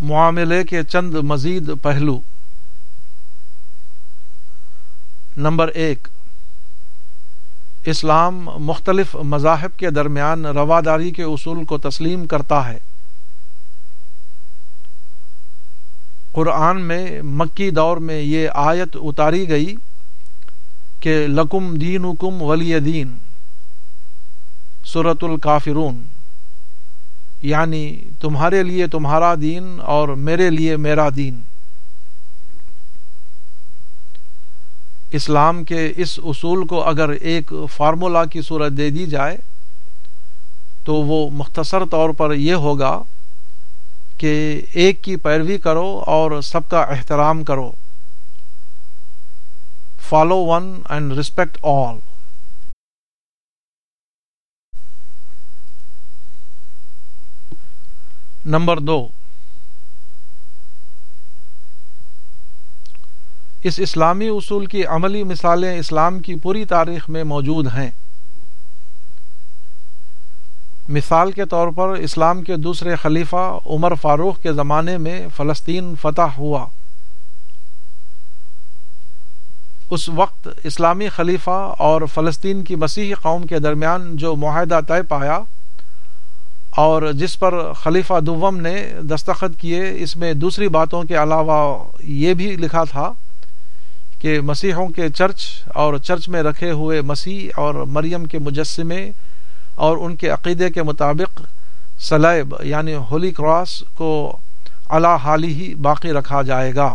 معاملے کے چند مزید پہلو۔ نمبر 1، اسلام مختلف مذاہب کے درمیان رواداری کے اصول کو تسلیم کرتا ہے۔ قرآن میں مکی دور میں یہ آیت اتاری گئی کہ لکم دینکم ولی دین، سورۃ الکافرون، یعنی تمہارے لیے تمہارا دین اور میرے لیے میرا دین۔ اسلام کے اس اصول کو اگر ایک فارمولا کی صورت دے دی جائے تو وہ مختصر طور پر یہ ہوگا کہ ایک کی پیروی کرو اور سب کا احترام کرو۔ Follow one and respect all. نمبر 2، اس اسلامی اصول کی عملی مثالیں اسلام کی پوری تاریخ میں موجود ہیں۔ مثال کے طور پر اسلام کے دوسرے خلیفہ عمر فاروق کے زمانے میں فلسطین فتح ہوا۔ اس وقت اسلامی خلیفہ اور فلسطین کی مسیحی قوم کے درمیان جو معاہدہ طے پایا اور جس پر خلیفہ دوم نے دستخط کیے، اس میں دوسری باتوں کے علاوہ یہ بھی لکھا تھا کہ مسیحوں کے چرچ اور چرچ میں رکھے ہوئے مسیح اور مریم کے مجسمے اور ان کے عقیدے کے مطابق صلیب یعنی ہولی کراس کو علی حالی ہی باقی رکھا جائے گا۔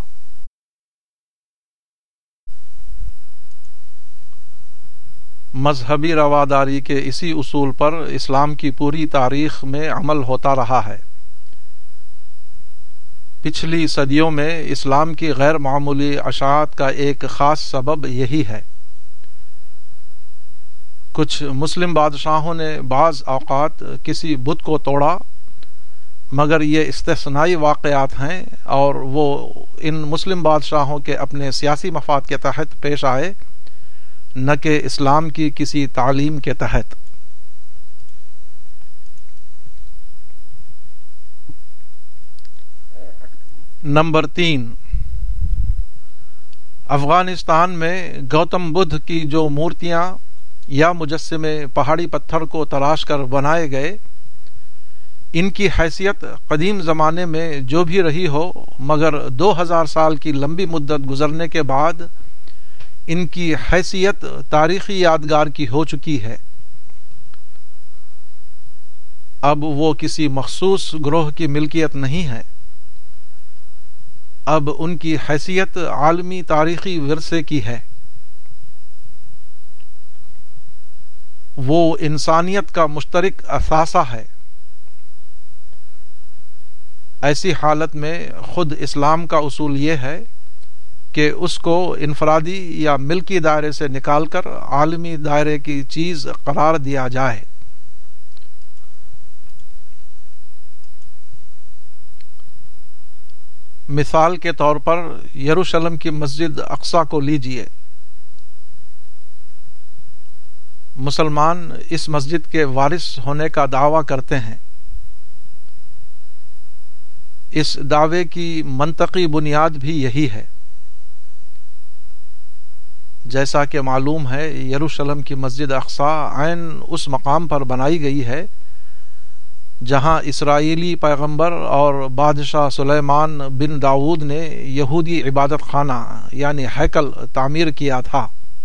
مذہبی رواداری کے اسی اصول پر اسلام کی پوری تاریخ میں عمل ہوتا رہا ہے۔ پچھلی صدیوں میں اسلام کی غیر معمولی اشاعت کا ایک خاص سبب یہی ہے۔ کچھ مسلم بادشاہوں نے بعض اوقات کسی بت کو توڑا، مگر یہ استثنائی واقعات ہیں اور وہ ان مسلم بادشاہوں کے اپنے سیاسی مفاد کے تحت پیش آئے، نہ کہ اسلام کی کسی تعلیم کے تحت۔ نمبر 3، افغانستان میں گوتم بدھ کی جو مورتیاں یا مجسمے پہاڑی پتھر کو تراش کر بنائے گئے، ان کی حیثیت قدیم زمانے میں جو بھی رہی ہو، مگر 2000 سال کی لمبی مدت گزرنے کے بعد ان کی حیثیت تاریخی یادگار کی ہو چکی ہے۔ اب وہ کسی مخصوص گروہ کی ملکیت نہیں ہے، اب ان کی حیثیت عالمی تاریخی ورثے کی ہے۔ وہ انسانیت کا مشترک اثاثہ ہے۔ ایسی حالت میں خود اسلام کا اصول یہ ہے کہ اس کو انفرادی یا ملکی دائرے سے نکال کر عالمی دائرے کی چیز قرار دیا جائے۔ مثال کے طور پر یروشلم کی مسجد اقصی کو لیجئے۔ مسلمان اس مسجد کے وارث ہونے کا دعویٰ کرتے ہیں۔ اس دعوے کی منطقی بنیاد بھی یہی ہے۔ جیسا کہ معلوم ہے، یروشلم کی مسجد اقصی عین اس مقام پر بنائی گئی ہے جہاں اسرائیلی پیغمبر اور بادشاہ سلیمان بن داؤد نے یہودی عبادت خانہ یعنی ہیکل تعمیر کیا تھا۔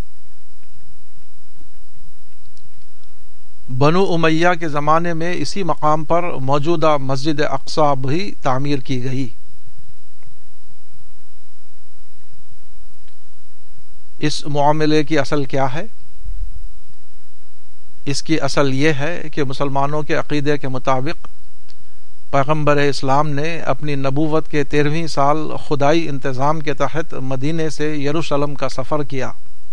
بنو امیہ کے زمانے میں اسی مقام پر موجودہ مسجد اقصی بھی تعمیر کی گئی۔ اس معاملے کی اصل کیا ہے؟ اس کی اصل یہ ہے کہ مسلمانوں کے عقیدے کے مطابق پیغمبر اسلام نے اپنی نبوت کے 13ویں سال خدائی انتظام کے تحت مدینے سے یروشلم کا سفر کیا۔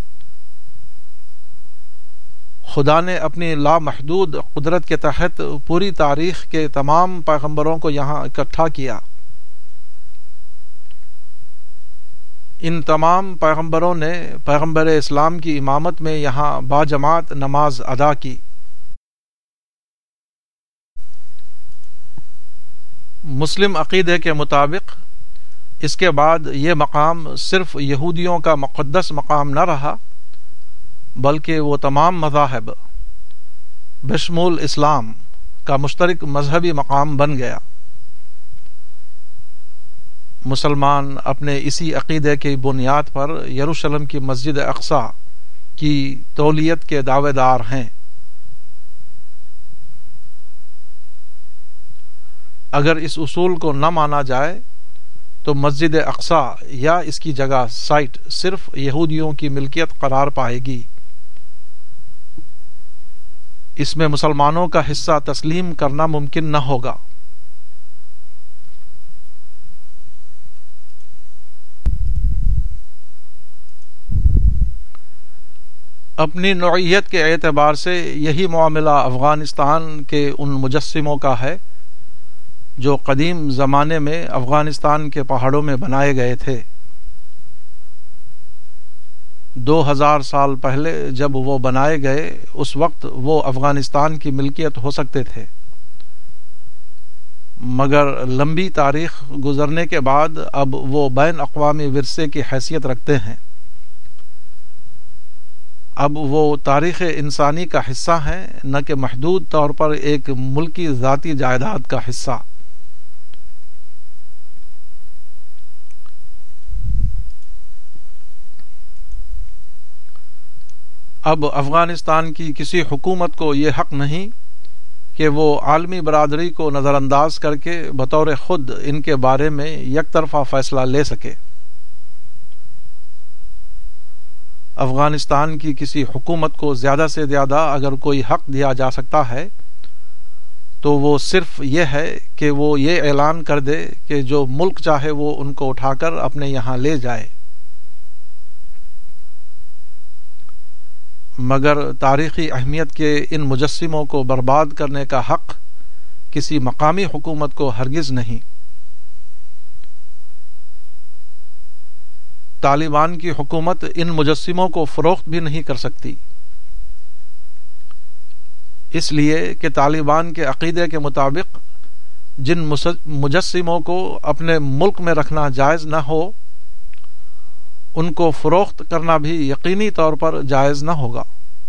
خدا نے اپنی لامحدود قدرت کے تحت پوری تاریخ کے تمام پیغمبروں کو یہاں اکٹھا کیا۔ ان تمام پیغمبروں نے پیغمبر اسلام کی امامت میں یہاں باجماعت نماز ادا کی۔ مسلم عقیدے کے مطابق اس کے بعد یہ مقام صرف یہودیوں کا مقدس مقام نہ رہا، بلکہ وہ تمام مذاہب بشمول اسلام کا مشترک مذہبی مقام بن گیا۔ مسلمان اپنے اسی عقیدے کی بنیاد پر یروشلم کی مسجد اقصی کی تولیت کے دعوے دار ہیں۔ اگر اس اصول کو نہ مانا جائے تو مسجد اقصی یا اس کی جگہ سائٹ صرف یہودیوں کی ملکیت قرار پائے گی۔ اس میں مسلمانوں کا حصہ تسلیم کرنا ممکن نہ ہوگا۔ اپنی نوعیت کے اعتبار سے یہی معاملہ افغانستان کے ان مجسموں کا ہے جو قدیم زمانے میں افغانستان کے پہاڑوں میں بنائے گئے تھے۔ 2000 سال پہلے جب وہ بنائے گئے اس وقت وہ افغانستان کی ملکیت ہو سکتے تھے، مگر لمبی تاریخ گزرنے کے بعد اب وہ بین اقوامی ورثے کی حیثیت رکھتے ہیں۔ اب وہ تاریخ انسانی کا حصہ ہیں، نہ کہ محدود طور پر ایک ملکی ذاتی جائیداد کا حصہ۔ اب افغانستان کی کسی حکومت کو یہ حق نہیں کہ وہ عالمی برادری کو نظر انداز کر کے بطور خود ان کے بارے میں یک طرفہ فیصلہ لے سکے۔ افغانستان کی کسی حکومت کو زیادہ سے زیادہ اگر کوئی حق دیا جا سکتا ہے تو وہ صرف یہ ہے کہ وہ یہ اعلان کر دے کہ جو ملک چاہے وہ ان کو اٹھا کر اپنے یہاں لے جائے۔ مگر تاریخی اہمیت کے ان مجسموں کو برباد کرنے کا حق کسی مقامی حکومت کو ہرگز نہیں۔ طالبان کی حکومت ان مجسموں کو فروخت بھی نہیں کر سکتی، اس لیے کہ طالبان کے عقیدے کے مطابق جن مجسموں کو اپنے ملک میں رکھنا جائز نہ ہو ان کو فروخت کرنا بھی یقینی طور پر جائز نہ ہوگا۔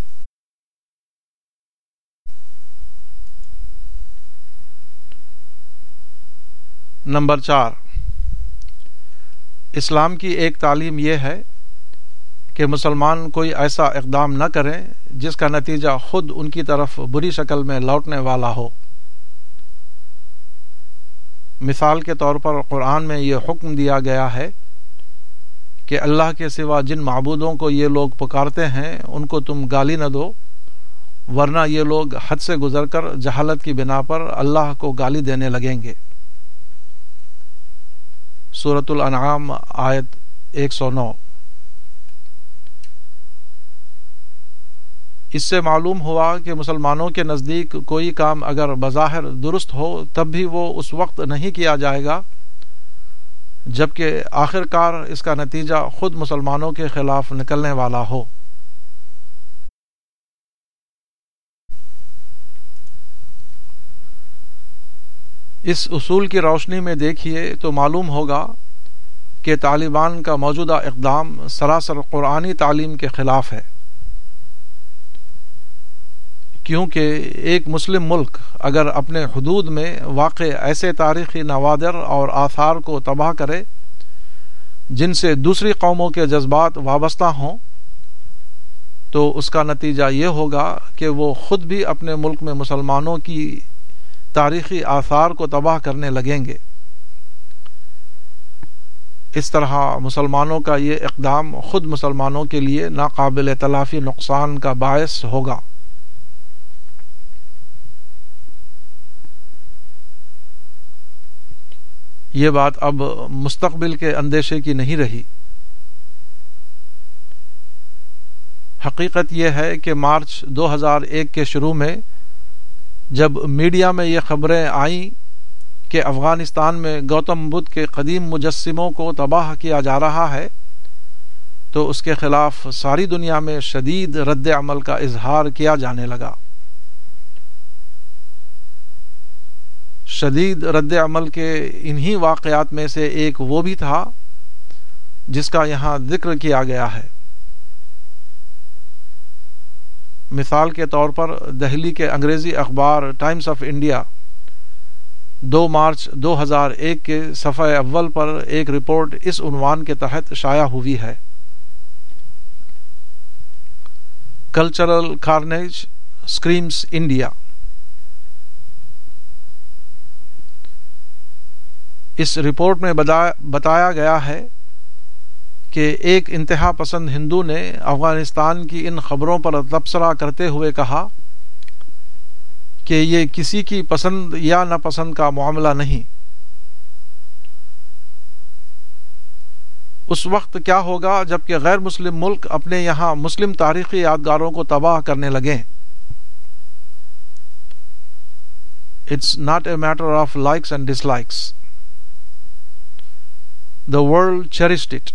نمبر 4، اسلام کی ایک تعلیم یہ ہے کہ مسلمان کوئی ایسا اقدام نہ کریں جس کا نتیجہ خود ان کی طرف بری شکل میں لوٹنے والا ہو۔ مثال کے طور پر قرآن میں یہ حکم دیا گیا ہے کہ اللہ کے سوا جن معبودوں کو یہ لوگ پکارتے ہیں ان کو تم گالی نہ دو، ورنہ یہ لوگ حد سے گزر کر جہالت کی بنا پر اللہ کو گالی دینے لگیں گے۔ سورۃ الانعام آیت 109۔ اس سے معلوم ہوا کہ مسلمانوں کے نزدیک کوئی کام اگر بظاہر درست ہو تب بھی وہ اس وقت نہیں کیا جائے گا جبکہ آخر کار اس کا نتیجہ خود مسلمانوں کے خلاف نکلنے والا ہو۔ اس اصول کی روشنی میں دیکھیے تو معلوم ہوگا کہ طالبان کا موجودہ اقدام سراسر قرآنی تعلیم کے خلاف ہے، کیونکہ ایک مسلم ملک اگر اپنے حدود میں واقع ایسے تاریخی نوادر اور آثار کو تباہ کرے جن سے دوسری قوموں کے جذبات وابستہ ہوں تو اس کا نتیجہ یہ ہوگا کہ وہ خود بھی اپنے ملک میں مسلمانوں کی تاریخی آثار کو تباہ کرنے لگیں گے۔ اس طرح مسلمانوں کا یہ اقدام خود مسلمانوں کے لیے ناقابل تلافی نقصان کا باعث ہوگا۔ یہ بات اب مستقبل کے اندیشے کی نہیں رہی۔ حقیقت یہ ہے کہ مارچ 2001 کے شروع میں جب میڈیا میں یہ خبریں آئیں کہ افغانستان میں گوتم بدھ کے قدیم مجسموں کو تباہ کیا جا رہا ہے تو اس کے خلاف ساری دنیا میں شدید رد عمل کا اظہار کیا جانے لگا۔ شدید رد عمل کے انہی واقعات میں سے ایک وہ بھی تھا جس کا یہاں ذکر کیا گیا ہے۔ مثال کے طور پر دہلی کے انگریزی اخبار ٹائمز آف انڈیا 2 مارچ 2001 کے صفحہ اول پر ایک رپورٹ اس عنوان کے تحت شائع ہوئی ہے: کلچرل کارنیج اسکریمز انڈیا۔ اس رپورٹ میں بتایا گیا ہے کہ ایک انتہا پسند ہندو نے افغانستان کی ان خبروں پر تبصرہ کرتے ہوئے کہا کہ یہ کسی کی پسند یا ناپسند کا معاملہ نہیں۔ اس وقت کیا ہوگا جب کہ غیر مسلم ملک اپنے یہاں مسلم تاریخی یادگاروں کو تباہ کرنے لگیں؟ It's not a matter of likes and dislikes. The world cherished it.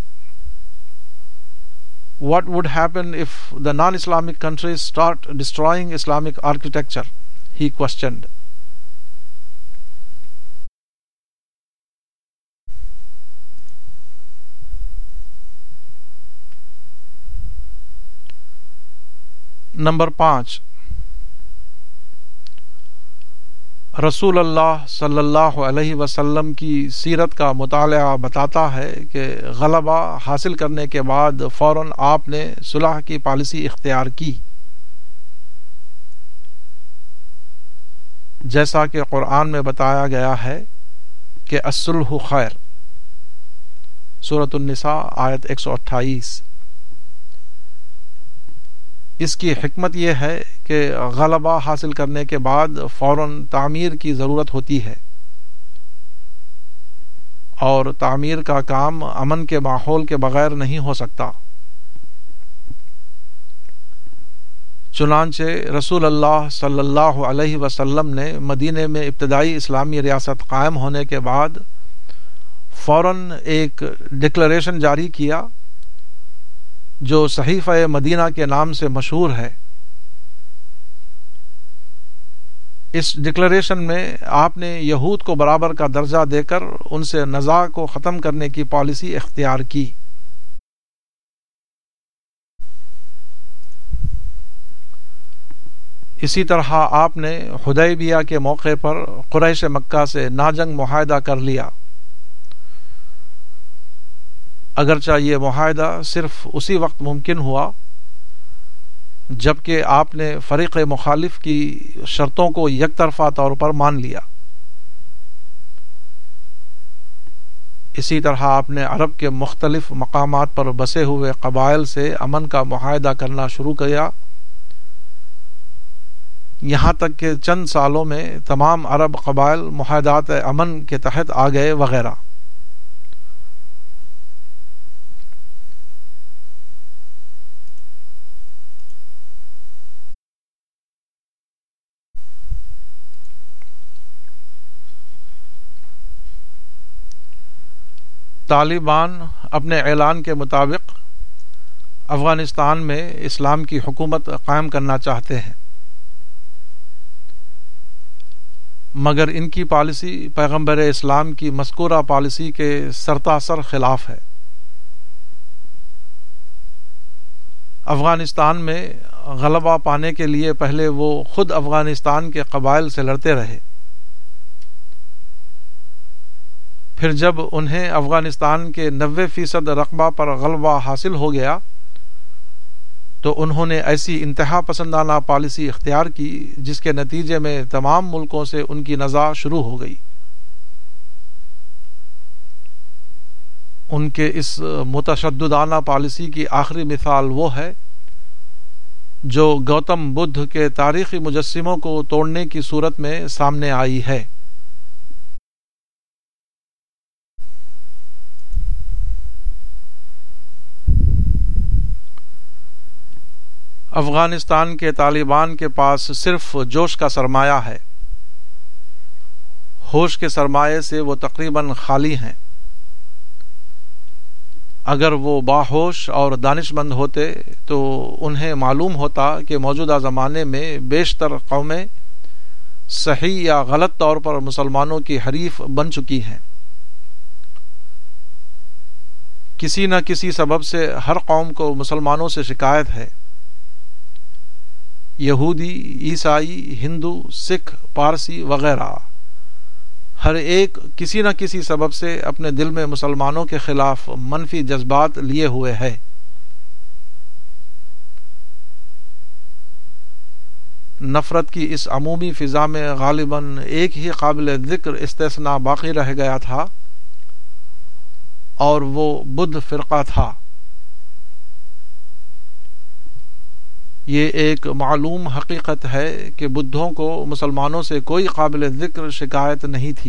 What would happen if the non-Islamic countries start destroying Islamic architecture? He questioned. نمبر 5، رسول اللہ صلی اللہ علیہ وسلم کی سیرت کا مطالعہ بتاتا ہے کہ غلبہ حاصل کرنے کے بعد فوراً آپ نے صلح کی پالیسی اختیار کی، جیسا کہ قرآن میں بتایا گیا ہے کہ الصلح خیر، سورۃ النساء آیت 128۔ اس کی حکمت یہ ہے کہ غلبہ حاصل کرنے کے بعد فوراً تعمیر کی ضرورت ہوتی ہے، اور تعمیر کا کام امن کے ماحول کے بغیر نہیں ہو سکتا۔ چنانچہ رسول اللہ صلی اللہ علیہ وسلم نے مدینے میں ابتدائی اسلامی ریاست قائم ہونے کے بعد فوراً ایک ڈکلریشن جاری کیا جو صحیفہ مدینہ کے نام سے مشہور ہے۔ اس ڈکلریشن میں آپ نے یہود کو برابر کا درجہ دے کر ان سے نزاع کو ختم کرنے کی پالیسی اختیار کی۔ اسی طرح آپ نے حدیبیہ کے موقع پر قریش مکہ سے ناجنگ معاہدہ کر لیا، اگرچہ یہ معاہدہ صرف اسی وقت ممکن ہوا جبکہ آپ نے فریق مخالف کی شرطوں کو یک طرفہ طور پر مان لیا۔ اسی طرح آپ نے عرب کے مختلف مقامات پر بسے ہوئے قبائل سے امن کا معاہدہ کرنا شروع کیا، یہاں تک کہ چند سالوں میں تمام عرب قبائل معاہدات امن کے تحت آ گئے وغیرہ۔ طالبان اپنے اعلان کے مطابق افغانستان میں اسلام کی حکومت قائم کرنا چاہتے ہیں، مگر ان کی پالیسی پیغمبر اسلام کی مذکورہ پالیسی کے سرتاسر خلاف ہے۔ افغانستان میں غلبہ پانے کے لیے پہلے وہ خود افغانستان کے قبائل سے لڑتے رہے، پھر جب انہیں افغانستان کے 90% رقبہ پر غلبہ حاصل ہو گیا تو انہوں نے ایسی انتہا پسندانہ پالیسی اختیار کی جس کے نتیجے میں تمام ملکوں سے ان کی نزاع شروع ہو گئی۔ ان کے اس متشددانہ پالیسی کی آخری مثال وہ ہے جو گوتم بدھ کے تاریخی مجسموں کو توڑنے کی صورت میں سامنے آئی ہے۔ افغانستان کے طالبان کے پاس صرف جوش کا سرمایہ ہے، ہوش کے سرمایے سے وہ تقریباً خالی ہیں۔ اگر وہ باہوش اور دانش مند ہوتے تو انہیں معلوم ہوتا کہ موجودہ زمانے میں بیشتر قومیں صحیح یا غلط طور پر مسلمانوں کی حریف بن چکی ہیں۔ کسی نہ کسی سبب سے ہر قوم کو مسلمانوں سے شکایت ہے۔ یہودی، عیسائی، ہندو، سکھ، پارسی وغیرہ ہر ایک کسی نہ کسی سبب سے اپنے دل میں مسلمانوں کے خلاف منفی جذبات لیے ہوئے ہے۔ نفرت کی اس عمومی فضا میں غالباً ایک ہی قابل ذکر استثناء باقی رہ گیا تھا، اور وہ بدھ فرقہ تھا۔ یہ ایک معلوم حقیقت ہے کہ بدھوں کو مسلمانوں سے کوئی قابل ذکر شکایت نہیں تھی،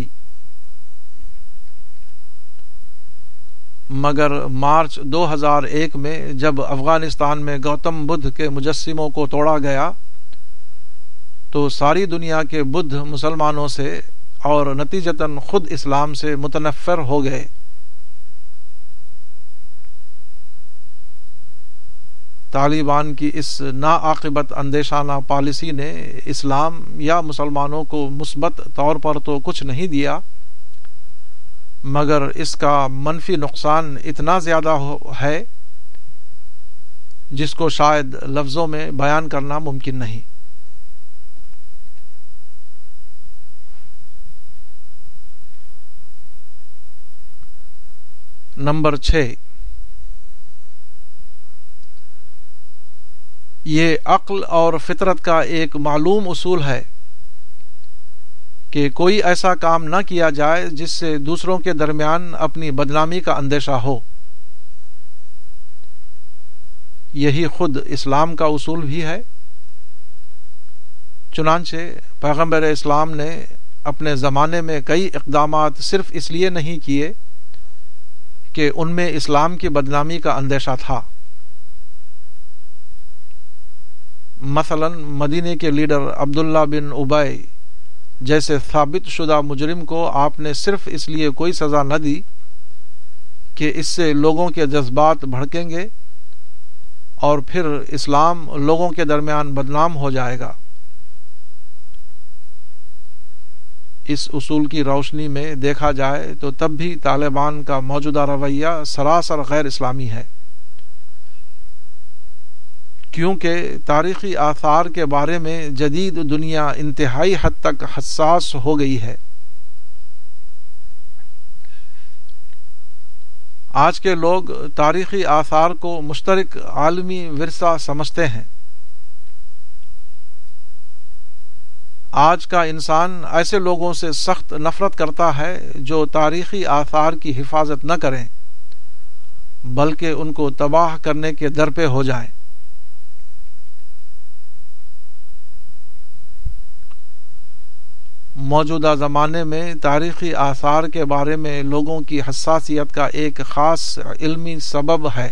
مگر مارچ 2001 میں جب افغانستان میں گوتم بدھ کے مجسموں کو توڑا گیا تو ساری دنیا کے بدھ مسلمانوں سے اور نتیجتاً خود اسلام سے متنفر ہو گئے۔ طالبان کی اس ناعاقبت اندیشانہ پالیسی نے اسلام یا مسلمانوں کو مثبت طور پر تو کچھ نہیں دیا، مگر اس کا منفی نقصان اتنا زیادہ ہے جس کو شاید لفظوں میں بیان کرنا ممکن نہیں۔ نمبر 6، یہ عقل اور فطرت کا ایک معلوم اصول ہے کہ کوئی ایسا کام نہ کیا جائے جس سے دوسروں کے درمیان اپنی بدنامی کا اندیشہ ہو۔ یہی خود اسلام کا اصول بھی ہے۔ چنانچہ پیغمبر اسلام نے اپنے زمانے میں کئی اقدامات صرف اس لیے نہیں کیے کہ ان میں اسلام کی بدنامی کا اندیشہ تھا۔ مثلا مدینے کے لیڈر عبداللہ بن ابی جیسے ثابت شدہ مجرم کو آپ نے صرف اس لیے کوئی سزا نہ دی کہ اس سے لوگوں کے جذبات بھڑکیں گے اور پھر اسلام لوگوں کے درمیان بدنام ہو جائے گا۔ اس اصول کی روشنی میں دیکھا جائے تو تب بھی طالبان کا موجودہ رویہ سراسر غیر اسلامی ہے، کیونکہ تاریخی آثار کے بارے میں جدید دنیا انتہائی حد تک حساس ہو گئی ہے۔ آج کے لوگ تاریخی آثار کو مشترک عالمی ورثہ سمجھتے ہیں۔ آج کا انسان ایسے لوگوں سے سخت نفرت کرتا ہے جو تاریخی آثار کی حفاظت نہ کریں بلکہ ان کو تباہ کرنے کے در پہ ہو جائیں۔ موجودہ زمانے میں تاریخی آثار کے بارے میں لوگوں کی حساسیت کا ایک خاص علمی سبب ہے۔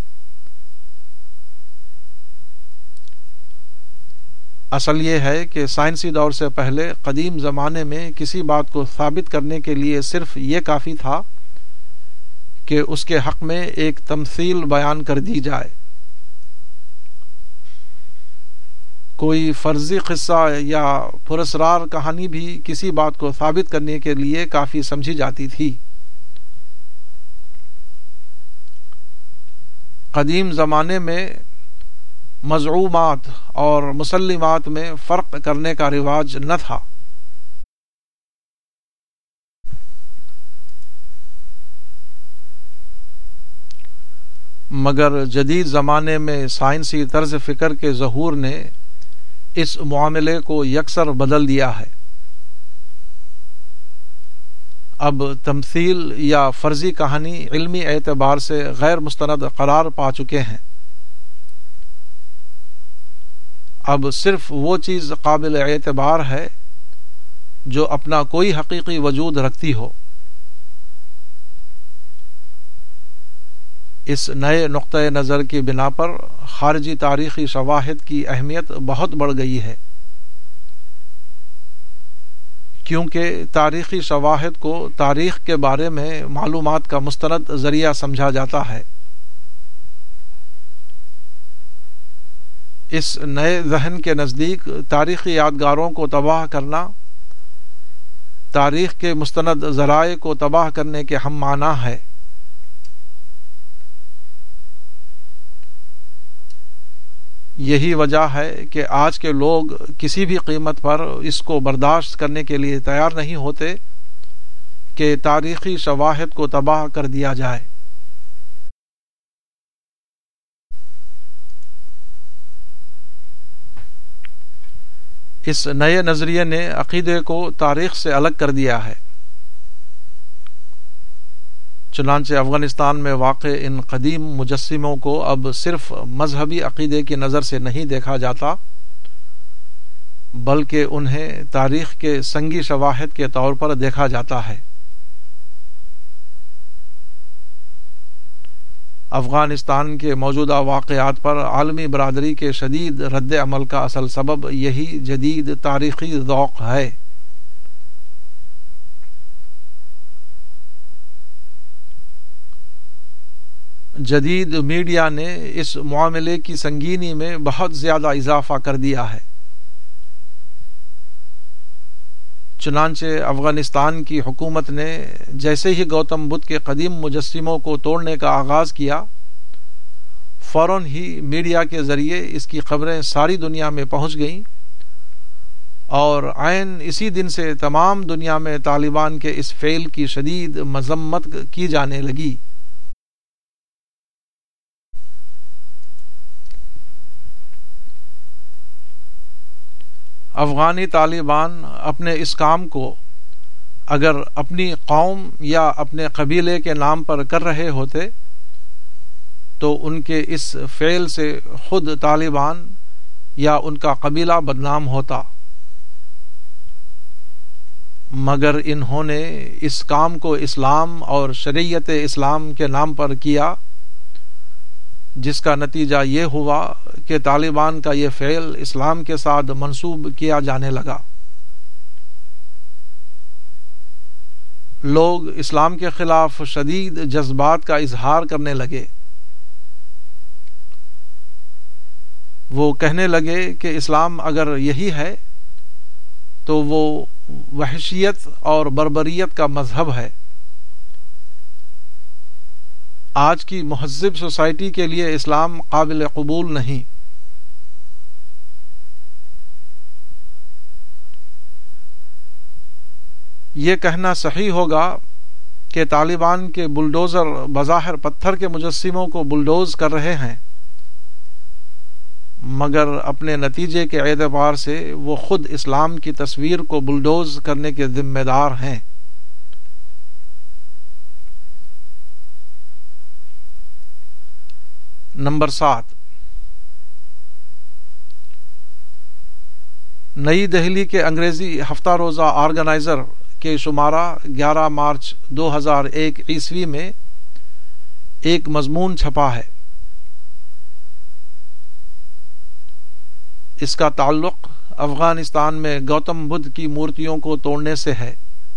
اصل یہ ہے کہ سائنسی دور سے پہلے قدیم زمانے میں کسی بات کو ثابت کرنے کے لیے صرف یہ کافی تھا کہ اس کے حق میں ایک تمثیل بیان کر دی جائے۔ کوئی فرضی قصہ یا پراسرار کہانی بھی کسی بات کو ثابت کرنے کے لیے کافی سمجھی جاتی تھی۔ قدیم زمانے میں مزعومات اور مسلمات میں فرق کرنے کا رواج نہ تھا۔ مگر جدید زمانے میں سائنسی طرز فکر کے ظہور نے اس معاملے کو یکسر بدل دیا ہے۔ اب تمثیل یا فرضی کہانی علمی اعتبار سے غیر مستند قرار پا چکے ہیں۔ اب صرف وہ چیز قابل اعتبار ہے جو اپنا کوئی حقیقی وجود رکھتی ہو۔ اس نئے نقطۂ نظر کی بنا پر خارجی تاریخی شواہد کی اہمیت بہت بڑھ گئی ہے، کیونکہ تاریخی شواہد کو تاریخ کے بارے میں معلومات کا مستند ذریعہ سمجھا جاتا ہے۔ اس نئے ذہن کے نزدیک تاریخی یادگاروں کو تباہ کرنا تاریخ کے مستند ذرائع کو تباہ کرنے کے ہم معنی ہے۔ یہی وجہ ہے کہ آج کے لوگ کسی بھی قیمت پر اس کو برداشت کرنے کے لیے تیار نہیں ہوتے کہ تاریخی شواہد کو تباہ کر دیا جائے۔ اس نئے نظریے نے عقیدے کو تاریخ سے الگ کر دیا ہے۔ چنانچہ افغانستان میں واقع ان قدیم مجسموں کو اب صرف مذہبی عقیدے کی نظر سے نہیں دیکھا جاتا، بلکہ انہیں تاریخ کے سنگی شواہد کے طور پر دیکھا جاتا ہے۔ افغانستان کے موجودہ واقعات پر عالمی برادری کے شدید رد عمل کا اصل سبب یہی جدید تاریخی ذوق ہے۔ جدید میڈیا نے اس معاملے کی سنگینی میں بہت زیادہ اضافہ کر دیا ہے۔ چنانچہ افغانستان کی حکومت نے جیسے ہی گوتم بدھ کے قدیم مجسموں کو توڑنے کا آغاز کیا، فوراً ہی میڈیا کے ذریعے اس کی خبریں ساری دنیا میں پہنچ گئیں، اور عین اسی دن سے تمام دنیا میں طالبان کے اس فعل کی شدید مذمت کی جانے لگی۔ افغانی طالبان اپنے اس کام کو اگر اپنی قوم یا اپنے قبیلے کے نام پر کر رہے ہوتے تو ان کے اس فعل سے خود طالبان یا ان کا قبیلہ بدنام ہوتا، مگر انہوں نے اس کام کو اسلام اور شریعت اسلام کے نام پر کیا، جس کا نتیجہ یہ ہوا کہ طالبان کا یہ فعل اسلام کے ساتھ منسوب کیا جانے لگا۔ لوگ اسلام کے خلاف شدید جذبات کا اظہار کرنے لگے۔ وہ کہنے لگے کہ اسلام اگر یہی ہے تو وہ وحشیت اور بربریت کا مذہب ہے۔ آج کی مہذب سوسائٹی کے لیے اسلام قابل قبول نہیں۔ یہ کہنا صحیح ہوگا کہ طالبان کے بلڈوزر بظاہر پتھر کے مجسموں کو بلڈوز کر رہے ہیں، مگر اپنے نتیجے کے اعتبار سے وہ خود اسلام کی تصویر کو بلڈوز کرنے کے ذمہ دار ہیں۔ نمبر 7، نئی دہلی کے انگریزی ہفتہ روزہ آرگنائزر کے شمارہ 11 مارچ 2001 عیسوی میں ایک مضمون چھپا ہے۔ اس کا تعلق افغانستان میں گوتم بدھ کی مورتیوں کو توڑنے سے ہے۔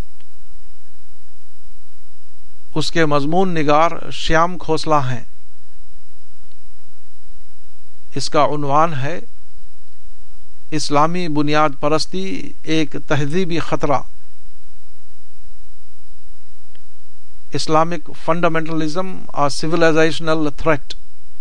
اس کے مضمون نگار شیام کھوسلا ہیں۔ اس کا عنوان ہے اسلامی بنیاد پرستی ایک تہذیبی خطرہ، Islamic fundamentalism a civilizational threat۔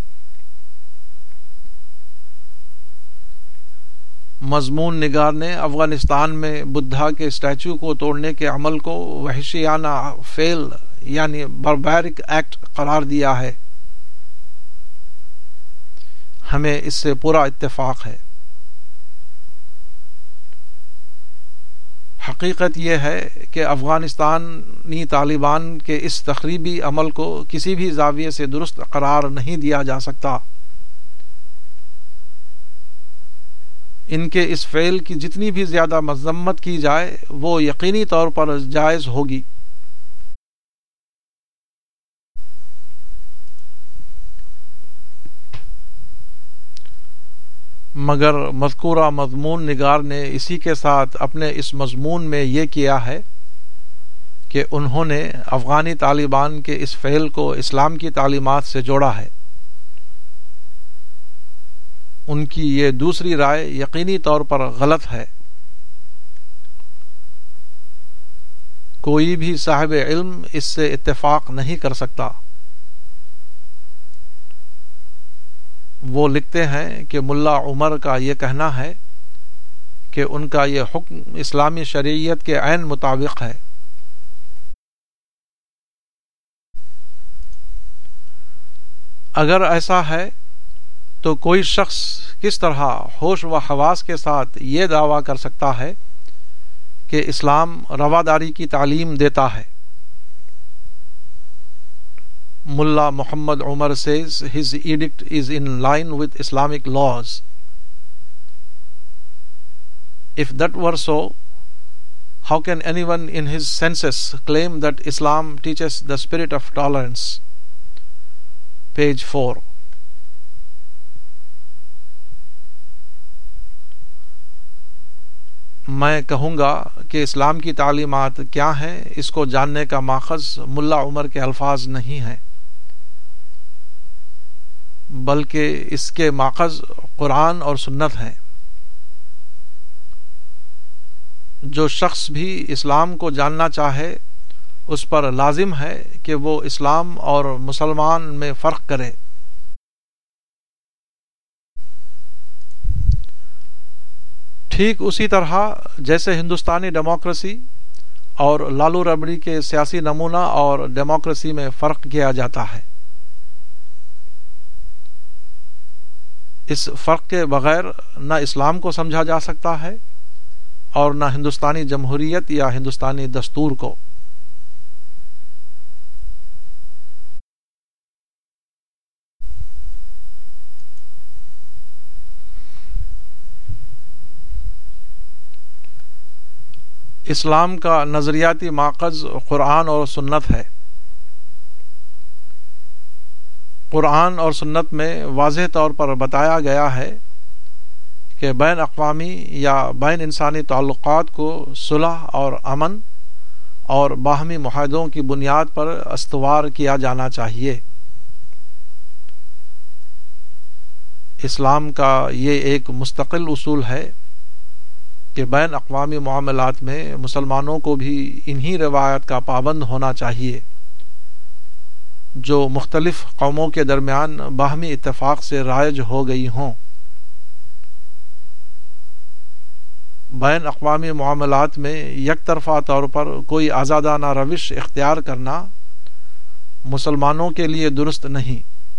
مضمون نگار نے افغانستان میں بدھا کے اسٹیچو کو توڑنے کے عمل کو وحشیانہ فعل یعنی باربیرک ایکٹ قرار دیا ہے۔ ہمیں اس سے پورا اتفاق ہے۔ حقیقت یہ ہے کہ افغانستانی طالبان کے اس تخریبی عمل کو کسی بھی زاویے سے درست قرار نہیں دیا جا سکتا۔ ان کے اس فعل کی جتنی بھی زیادہ مذمت کی جائے وہ یقینی طور پر جائز ہوگی۔ مگر مذکورہ مضمون نگار نے اسی کے ساتھ اپنے اس مضمون میں یہ کیا ہے کہ انہوں نے افغانی طالبان کے اس فعل کو اسلام کی تعلیمات سے جوڑا ہے۔ ان کی یہ دوسری رائے یقینی طور پر غلط ہے۔ کوئی بھی صاحب علم اس سے اتفاق نہیں کر سکتا۔ وہ لکھتے ہیں کہ ملا عمر کا یہ کہنا ہے کہ ان کا یہ حکم اسلامی شریعت کے عین مطابق ہے۔ اگر ایسا ہے تو کوئی شخص کس طرح ہوش و حواس کے ساتھ یہ دعویٰ کر سکتا ہے کہ اسلام رواداری کی تعلیم دیتا ہے؟ Mullah Muhammad Umar says his edict is in line with Islamic laws. If that were so, how can anyone in his senses claim that Islam teaches the spirit of tolerance? Page 4. میں کہوں گا کہ اسلام کی تعلیمات کیا ہیں، اس کو جاننے کا ماخذ ملا عمر کے الفاظ نہیں ہیں، بلکہ اس کے ماخذ قرآن اور سنت ہیں۔ جو شخص بھی اسلام کو جاننا چاہے اس پر لازم ہے کہ وہ اسلام اور مسلمان میں فرق کرے۔ ٹھیک اسی طرح جیسے ہندوستانی ڈیموکریسی اور لالو ربڑی کے سیاسی نمونہ اور ڈیموکریسی میں فرق کیا جاتا ہے۔ اس فرق کے بغیر نہ اسلام کو سمجھا جا سکتا ہے اور نہ ہندوستانی جمہوریت یا ہندوستانی دستور کو۔ اسلام کا نظریاتی ماخذ قرآن اور سنت ہے۔ قرآن اور سنت میں واضح طور پر بتایا گیا ہے کہ بین اقوامی یا بین انسانی تعلقات کو صلح اور امن اور باہمی معاہدوں کی بنیاد پر استوار کیا جانا چاہیے۔ اسلام کا یہ ایک مستقل اصول ہے کہ بین اقوامی معاملات میں مسلمانوں کو بھی انہی روایات کا پابند ہونا چاہیے جو مختلف قوموں کے درمیان باہمی اتفاق سے رائج ہو گئی ہوں۔ بین اقوامی معاملات میں یک طرفہ طور پر کوئی آزادانہ روش اختیار کرنا مسلمانوں کے لیے درست نہیں۔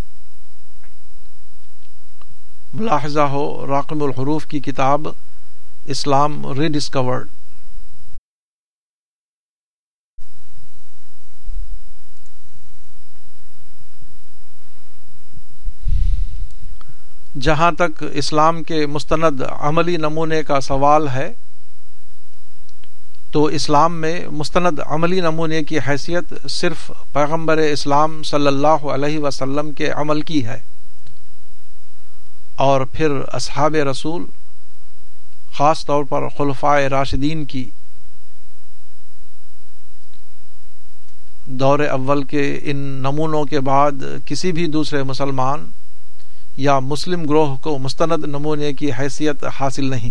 ملاحظہ ہو راقم الحروف کی کتاب اسلام ری ڈسکورڈ۔ جہاں تک اسلام کے مستند عملی نمونے کا سوال ہے تو اسلام میں مستند عملی نمونے کی حیثیت صرف پیغمبر اسلام صلی اللہ علیہ وسلم کے عمل کی ہے، اور پھر اصحاب رسول، خاص طور پر خلفائے راشدین کی۔ دور اول کے ان نمونوں کے بعد کسی بھی دوسرے مسلمان یا مسلم گروہ کو مستند نمونے کی حیثیت حاصل نہیں۔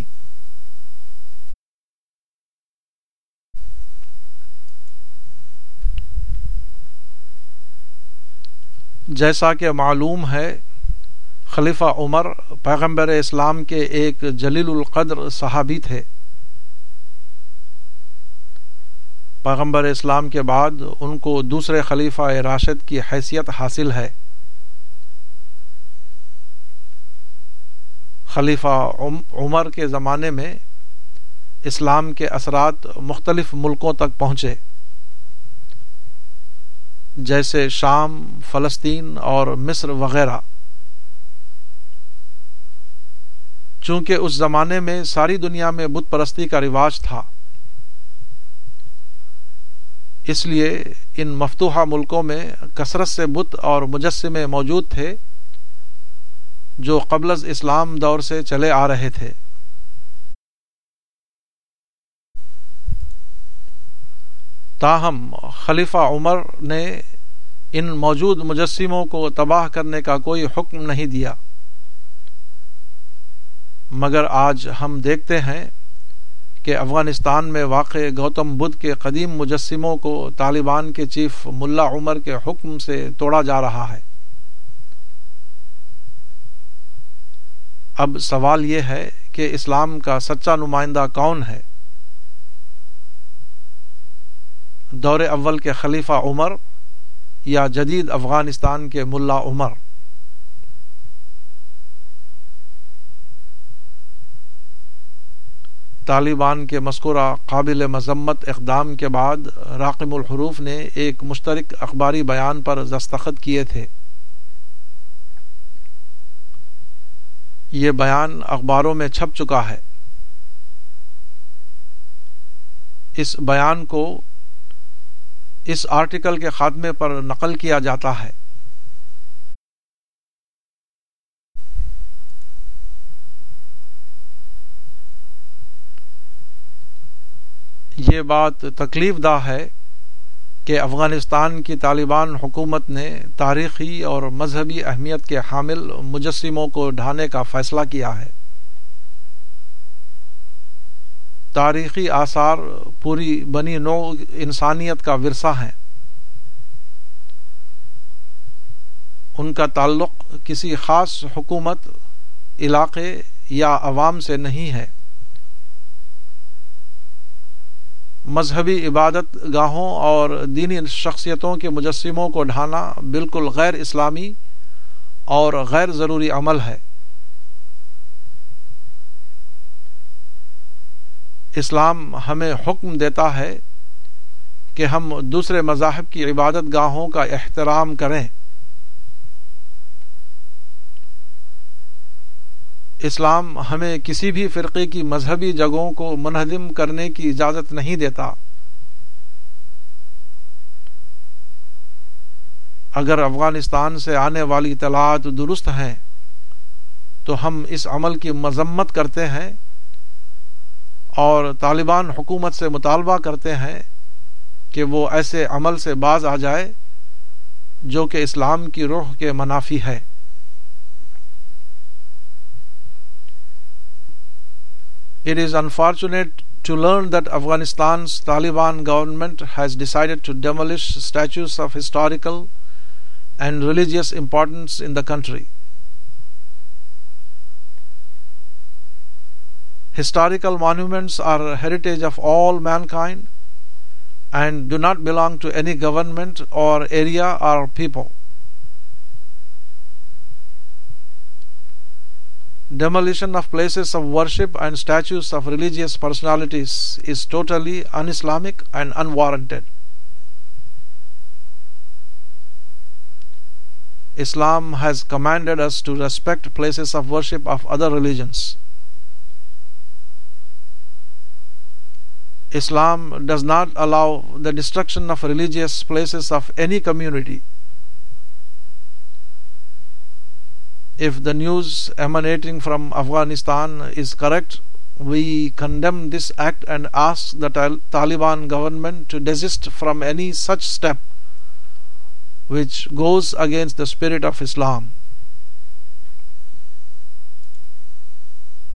جیسا کہ معلوم ہے، خلیفہ عمر پیغمبر اسلام کے ایک جلیل القدر صحابی تھے۔ پیغمبر اسلام کے بعد ان کو دوسرے خلیفہ راشد کی حیثیت حاصل ہے۔ خلیفہ عمر کے زمانے میں اسلام کے اثرات مختلف ملکوں تک پہنچے، جیسے شام، فلسطین اور مصر وغیرہ۔ چونکہ اس زمانے میں ساری دنیا میں بت پرستی کا رواج تھا، اس لیے ان مفتوحہ ملکوں میں کثرت سے بت اور مجسمے موجود تھے جو قبل از اسلام دور سے چلے آ رہے تھے۔ تاہم خلیفہ عمر نے ان موجود مجسموں کو تباہ کرنے کا کوئی حکم نہیں دیا، مگر آج ہم دیکھتے ہیں کہ افغانستان میں واقع گوتم بدھ کے قدیم مجسموں کو طالبان کے چیف ملا عمر کے حکم سے توڑا جا رہا ہے۔ اب سوال یہ ہے کہ اسلام کا سچا نمائندہ کون ہے؟ دور اول کے خلیفہ عمر یا جدید افغانستان کے ملا عمر؟ طالبان کے مذکورہ قابل مذمت اقدام کے بعد راقم الحروف نے ایک مشترک اخباری بیان پر دستخط کیے تھے۔ یہ بیان اخباروں میں چھپ چکا ہے۔ اس بیان کو اس آرٹیکل کے خاتمے پر نقل کیا جاتا ہے۔ یہ بات تکلیف دہ ہے کہ افغانستان کی طالبان حکومت نے تاریخی اور مذہبی اہمیت کے حامل مجسموں کو ڈھانے کا فیصلہ کیا ہے۔ تاریخی آثار پوری بنی نوع انسانیت کا ورثہ ہیں۔ ان کا تعلق کسی خاص حکومت، علاقے یا عوام سے نہیں ہے۔ مذہبی عبادت گاہوں اور دینی شخصیتوں کے مجسموں کو ڈھانا بالکل غیر اسلامی اور غیر ضروری عمل ہے۔ اسلام ہمیں حکم دیتا ہے کہ ہم دوسرے مذاہب کی عبادت گاہوں کا احترام کریں۔ اسلام ہمیں کسی بھی فرقے کی مذہبی جگہوں کو منہدم کرنے کی اجازت نہیں دیتا۔ اگر افغانستان سے آنے والی اطلاعات درست ہیں تو ہم اس عمل کی مذمت کرتے ہیں اور طالبان حکومت سے مطالبہ کرتے ہیں کہ وہ ایسے عمل سے باز آ جائے جو کہ اسلام کی روح کے منافی ہے۔ It is unfortunate to learn that Afghanistan's Taliban government has decided to demolish statues of historical and religious importance in the country. Historical monuments are heritage of all mankind and do not belong to any government or area or people. Demolition of places of worship and statues of religious personalities is totally un-Islamic and unwarranted. Islam has commanded us to respect places of worship of other religions. Islam does not allow the destruction of religious places of any community. If the news emanating from Afghanistan is correct, we condemn this act and ask the Taliban government to desist from any such step which goes against the spirit of Islam.